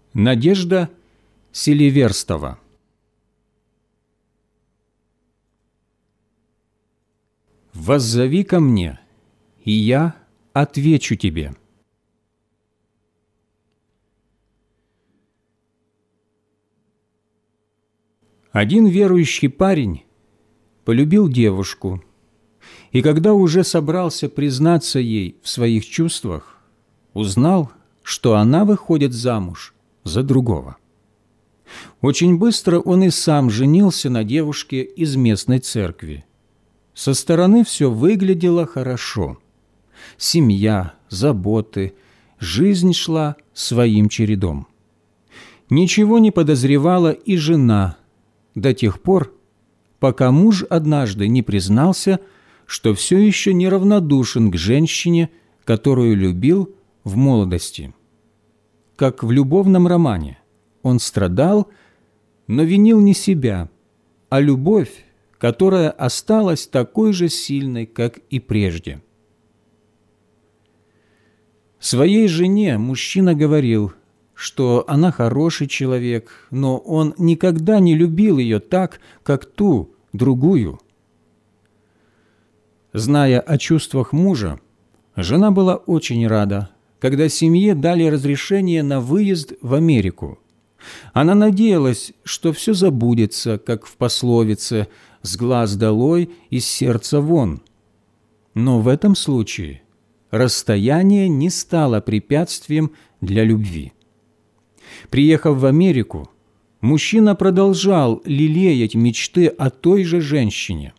Надежда Селиверстова. «Воззови ко мне, и я отвечу тебе». Один верующий парень полюбил девушку, и когда уже собрался признаться ей в своих чувствах, узнал, что она выходит замуж за другого. Очень быстро он и сам женился на девушке из местной церкви. Со стороны все выглядело хорошо. Семья, заботы, жизнь шла своим чередом. Ничего не подозревала и жена до тех пор, пока муж однажды не признался, что все еще неравнодушен к женщине, которую любил в молодости. Как в любовном романе, он страдал, но винил не себя, а любовь, которая осталась такой же сильной, как и прежде. Своей жене мужчина говорил, что она хороший человек, но он никогда не любил ее так, как ту, другую. Зная о чувствах мужа, жена была очень рада, когда семье дали разрешение на выезд в Америку. Она надеялась, что все забудется, как в пословице «с глаз долой, из сердца вон». Но в этом случае расстояние не стало препятствием для любви. Приехав в Америку, мужчина продолжал лелеять мечты о той же женщине.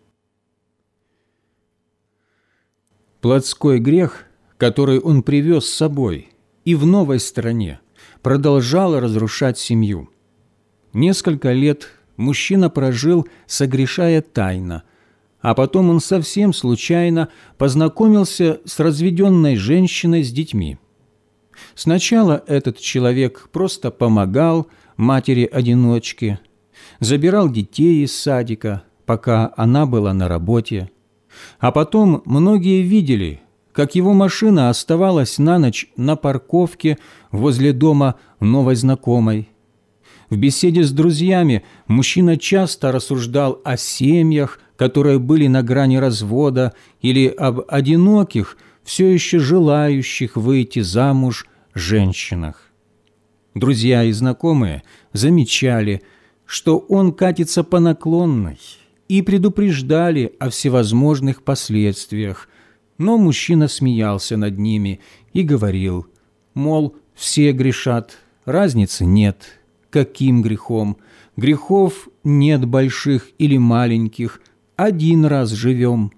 Плотской грех, который он привез с собой и в новой стране, продолжал разрушать семью. Несколько лет мужчина прожил, согрешая тайно, а потом он совсем случайно познакомился с разведенной женщиной с детьми. Сначала этот человек просто помогал матери-одиночке, забирал детей из садика, пока она была на работе. А потом многие видели, как его машина оставалась на ночь на парковке возле дома новой знакомой. В беседе с друзьями мужчина часто рассуждал о семьях, которые были на грани развода, или об одиноких, все еще желающих выйти замуж женщинах. Друзья и знакомые замечали, что он катится по наклонной, и предупреждали о всевозможных последствиях, но мужчина смеялся над ними и говорил, мол, все грешат, разницы нет, каким грехом, грехов нет больших или маленьких, один раз живем.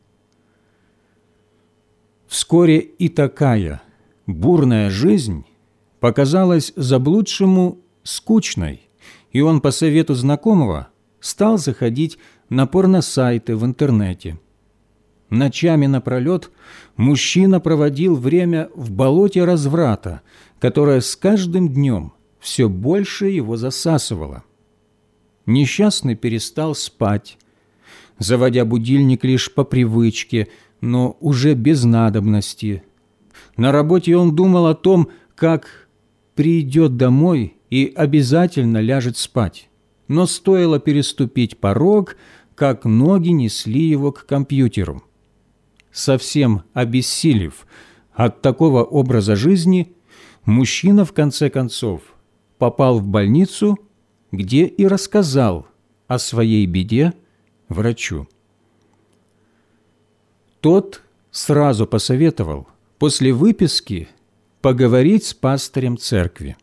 Вскоре и такая бурная жизнь показалась заблудшему скучной, и он по совету знакомого стал заходить на порносайты в интернете. Ночами напролет мужчина проводил время в болоте разврата, которое с каждым днем все больше его засасывало. Несчастный перестал спать, заводя будильник лишь по привычке, но уже без надобности. На работе он думал о том, как придет домой и обязательно ляжет спать. Но стоило переступить порог, как ноги несли его к компьютеру. Совсем обессилев от такого образа жизни, мужчина в конце концов попал в больницу, где и рассказал о своей беде врачу. Тот сразу посоветовал после выписки поговорить с пастырем церкви.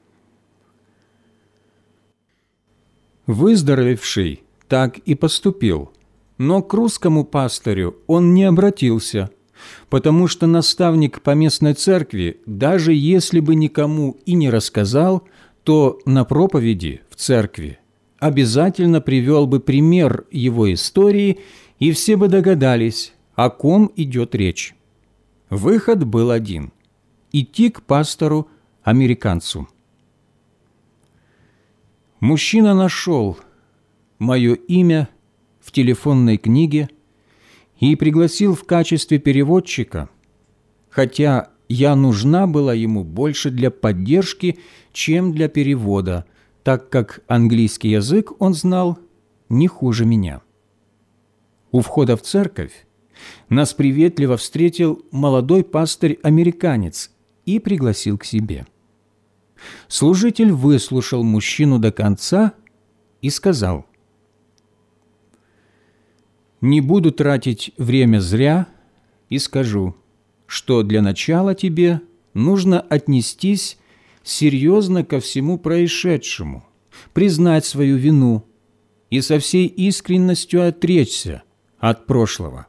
Выздоровевший так и поступил, но к русскому пастырю он не обратился, потому что наставник по местной церкви, даже если бы никому и не рассказал, то на проповеди в церкви обязательно привел бы пример его истории, и все бы догадались, о ком идет речь. Выход был один – идти к пастору-американцу. Мужчина нашел мое имя в телефонной книге и пригласил в качестве переводчика, хотя я нужна была ему больше для поддержки, чем для перевода, так как английский язык он знал не хуже меня. У входа в церковь нас приветливо встретил молодой пастырь-американец и пригласил к себе. Служитель выслушал мужчину до конца и сказал: «Не буду тратить время зря и скажу, что для начала тебе нужно отнестись серьезно ко всему происшедшему, признать свою вину и со всей искренностью отречься от прошлого.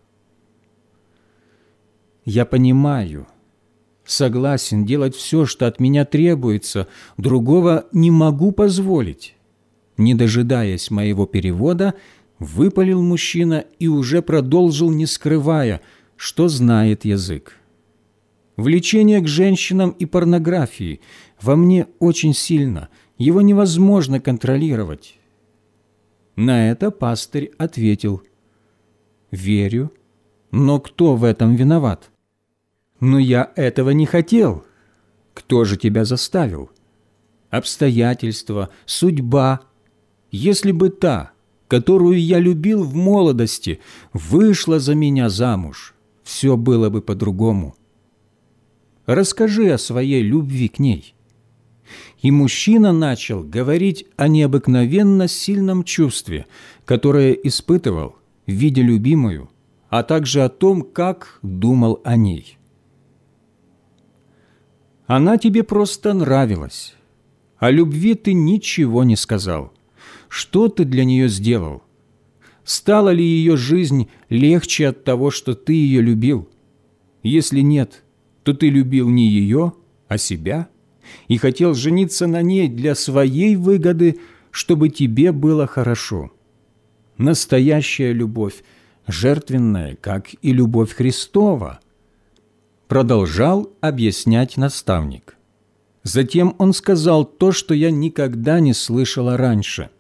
Я понимаю, согласен делать все, что от меня требуется, другого не могу позволить». Не дожидаясь моего перевода, выпалил мужчина и уже продолжил, не скрывая, что знает язык. Влечение к женщинам и порнографии во мне очень сильно, его невозможно контролировать. На это пастырь ответил: «Верю, но кто в этом виноват? Но я этого не хотел. Кто же тебя заставил? Обстоятельства, судьба. Если бы та, которую я любил в молодости, вышла за меня замуж, все было бы по-другому. Расскажи о своей любви к ней». И мужчина начал говорить о необыкновенно сильном чувстве, которое испытывал, видя любимую, а также о том, как думал о ней. Она тебе просто нравилась. О любви ты ничего не сказал. Что ты для нее сделал? Стала ли ее жизнь легче от того, что ты ее любил? Если нет, то ты любил не ее, а себя, и хотел жениться на ней для своей выгоды, чтобы тебе было хорошо. Настоящая любовь, жертвенная, как и любовь Христова, продолжал объяснять наставник. Затем он сказал то, что я никогда не слышала раньше.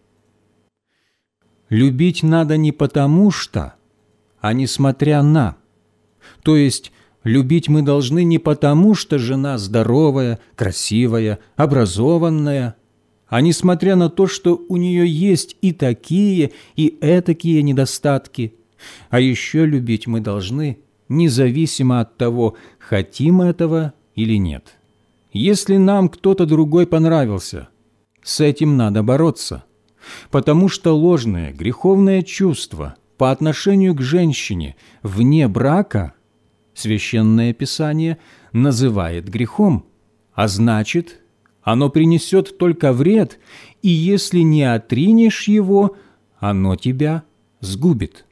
Любить надо не потому что, а несмотря на. То есть любить мы должны не потому, что жена здоровая, красивая, образованная, а несмотря на то, что у нее есть и такие, и этакие недостатки. А еще любить мы должны независимо от того, хотим этого или нет. Если нам кто-то другой понравился, с этим надо бороться, потому что ложное греховное чувство по отношению к женщине вне брака Священное Писание называет грехом, а значит, оно принесет только вред, и если не отринешь его, оно тебя сгубит.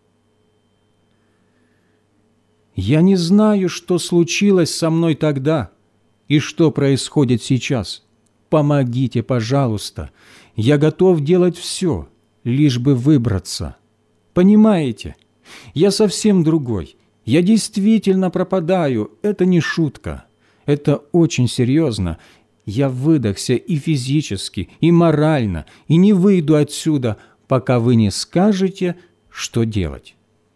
Я не знаю, что случилось со мной тогда и что происходит сейчас. Помогите, пожалуйста. Я готов делать все, лишь бы выбраться. Понимаете, я совсем другой. Я действительно пропадаю. Это не шутка. Это очень серьезно. Я выдохся и физически, и морально, и не выйду отсюда, пока вы не скажете, что делать.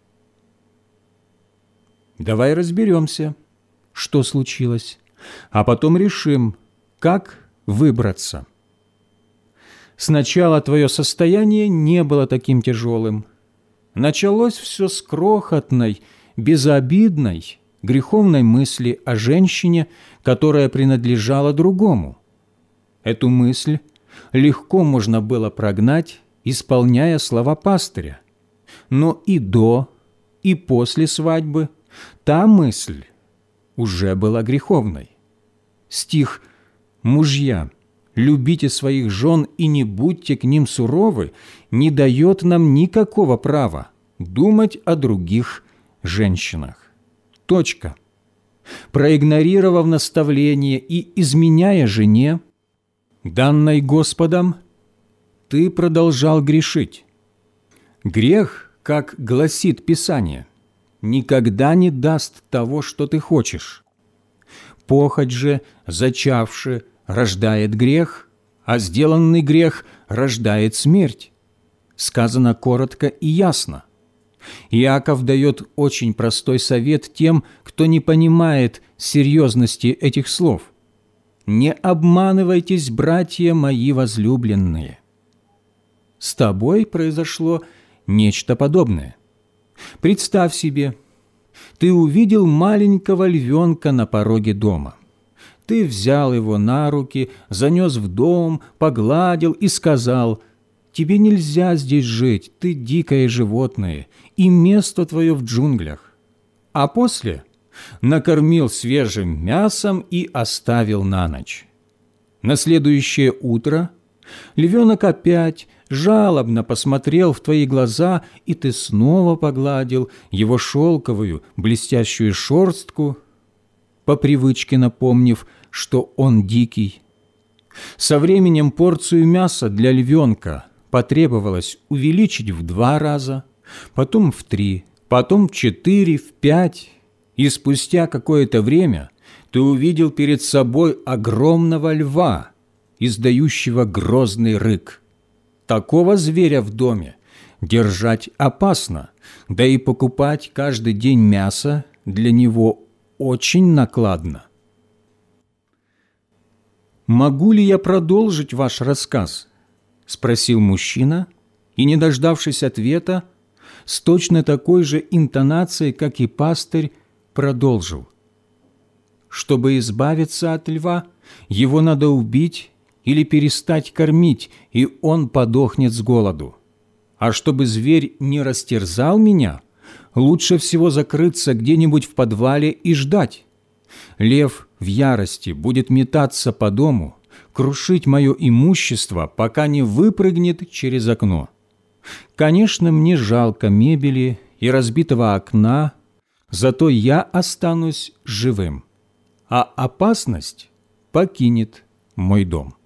Давай разберемся, что случилось, а потом решим, как выбраться. Сначала твое состояние не было таким тяжелым. Началось все с крохотной, безобидной, греховной мысли о женщине, которая принадлежала другому. Эту мысль легко можно было прогнать, исполняя слова пастыря. Но и до, и после свадьбы та мысль уже была греховной. Стих «Мужья, любите своих жен и не будьте к ним суровы» не дает нам никакого права думать о других женщинах. Точка. Проигнорировав наставление и изменяя жене, данной Господом, ты продолжал грешить. Грех, как гласит Писание, никогда не даст того, что ты хочешь. Похоть же, зачавши, рождает грех, а сделанный грех рождает смерть. Сказано коротко и ясно. Иаков дает очень простой совет тем, кто не понимает серьезности этих слов. «Не обманывайтесь, братья мои возлюбленные». С тобой произошло нечто подобное. Представь себе, ты увидел маленького львенка на пороге дома. Ты взял его на руки, занес в дом, погладил и сказал: «Тебе нельзя здесь жить, ты дикое животное, и место твое в джунглях». А после накормил свежим мясом и оставил на ночь. На следующее утро львенок опять жалобно посмотрел в твои глаза, и ты снова погладил его шелковую блестящую шерстку, по привычке напомнив, что он дикий. Со временем порцию мяса для львенка потребовалось увеличить в 2 раза, потом в 3, потом в 4, в 5, и спустя какое-то время ты увидел перед собой огромного льва, издающего грозный рык. Такого зверя в доме держать опасно, да и покупать каждый день мясо для него очень накладно. «Могу ли я продолжить ваш рассказ?» – спросил мужчина, и, не дождавшись ответа, с точно такой же интонацией, как и пастырь, продолжил. «Чтобы избавиться от льва, его надо убить или перестать кормить, и он подохнет с голоду. А чтобы зверь не растерзал меня, лучше всего закрыться где-нибудь в подвале и ждать. Лев в ярости будет метаться по дому, крушить мое имущество, пока не выпрыгнет через окно. Конечно, мне жалко мебели и разбитого окна, зато я останусь живым, а опасность покинет мой дом».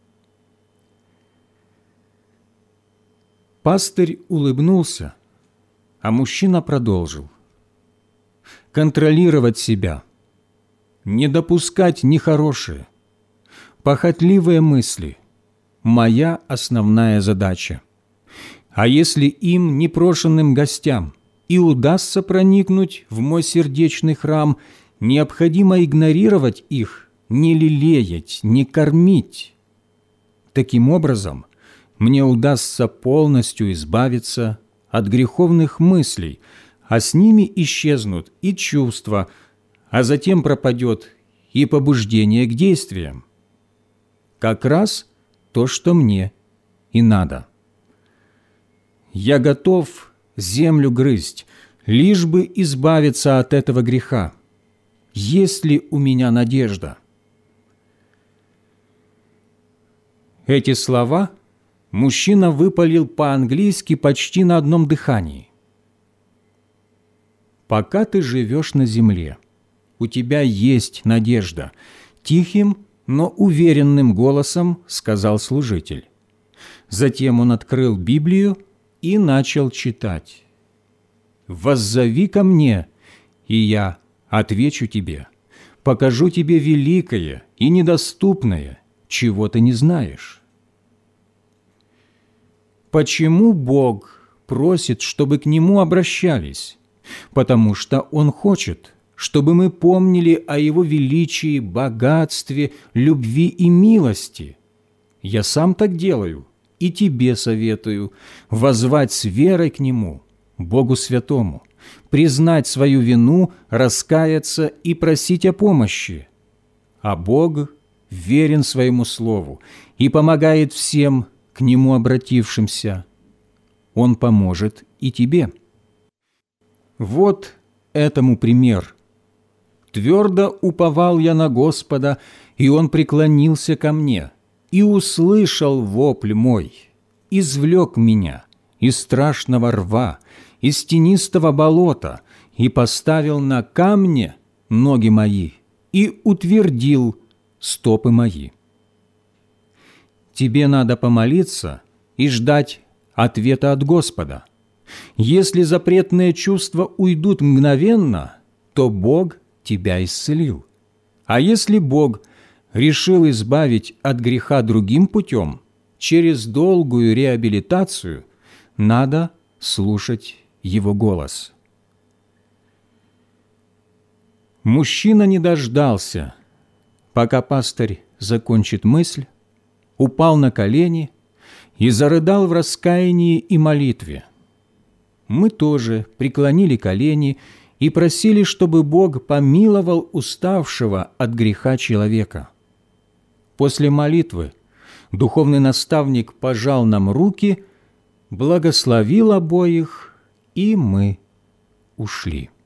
Пастырь улыбнулся, а мужчина продолжил. «Контролировать себя, не допускать нехорошее, похотливые мысли – моя основная задача. А если им, непрошенным гостям, и удастся проникнуть в мой сердечный храм, необходимо игнорировать их, не лелеять, не кормить. Таким образом, мне удастся полностью избавиться от греховных мыслей, а с ними исчезнут и чувства, а затем пропадет и побуждение к действиям. Как раз то, что мне и надо. Я готов землю грызть, лишь бы избавиться от этого греха. Есть ли у меня надежда?» Эти слова мужчина выпалил по-английски почти на одном дыхании. «Пока ты живешь на земле, у тебя есть надежда», – тихим, но уверенным голосом сказал служитель. Затем он открыл Библию и начал читать. «Воззови ко мне, и я отвечу тебе, покажу тебе великое и недоступное, чего ты не знаешь». Почему Бог просит, чтобы к Нему обращались? Потому что Он хочет, чтобы мы помнили о Его величии, богатстве, любви и милости. Я сам так делаю, и тебе советую воззвать с верой к Нему, Богу Святому, признать свою вину, раскаяться и просить о помощи. А Бог верен своему слову и помогает всем к Нему обратившимся. Он поможет и тебе. Вот этому пример. «Твердо уповал я на Господа, и Он преклонился ко мне, и услышал вопль мой, извлек меня из страшного рва, из тенистого болота, и поставил на камне ноги мои, и утвердил стопы мои». Тебе надо помолиться и ждать ответа от Господа. Если запретные чувства уйдут мгновенно, то Бог тебя исцелил. А если Бог решил избавить от греха другим путем, через долгую реабилитацию, надо слушать его голос. Мужчина не дождался, пока пастырь закончит мысль, упал на колени и зарыдал в раскаянии и молитве. Мы тоже преклонили колени и просили, чтобы Бог помиловал уставшего от греха человека. После молитвы духовный наставник пожал нам руки, благословил обоих, и мы ушли.